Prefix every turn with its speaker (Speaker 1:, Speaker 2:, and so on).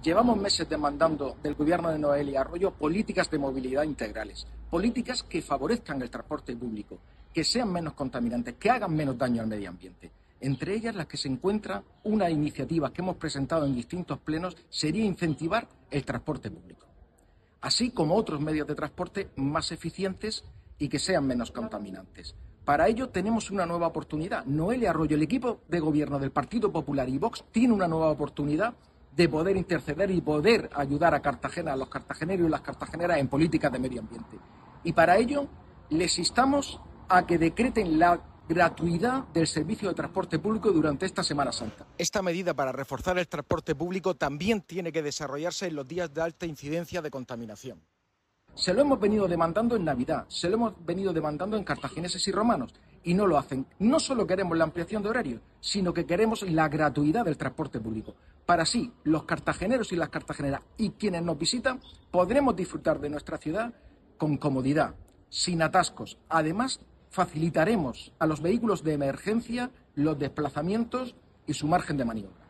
Speaker 1: Llevamos meses demandando del gobierno de Noelia Arroyo políticas de movilidad integrales, políticas que favorezcan el transporte público, que sean menos contaminantes, que hagan menos daño al medio ambiente. Entre ellas, las que se encuentra una iniciativa que hemos presentado en distintos plenos sería incentivar el transporte público, así como otros medios de transporte más eficientes y que sean menos contaminantes. Para ello tenemos una nueva oportunidad. Noelia Arroyo, el equipo de gobierno del Partido Popular y Vox tiene una nueva oportunidad de poder interceder y poder ayudar a Cartagena, a los cartageneros y las cartageneras en políticas de medio ambiente. Y para ello les instamos a que decreten la gratuidad del servicio de transporte público durante esta Semana Santa. Esta medida para reforzar el transporte público también tiene que desarrollarse en los días de alta incidencia de contaminación. Se lo hemos venido demandando en Navidad, se lo hemos venido demandando en cartagineses y romanos y no lo hacen. No solo queremos la ampliación de horarios, sino que queremos la gratuidad del transporte público. Para así, los cartageneros y las cartageneras y quienes nos visitan podremos disfrutar de nuestra ciudad con comodidad, sin atascos. Además, facilitaremos a los vehículos de emergencia los desplazamientos y su margen de maniobra.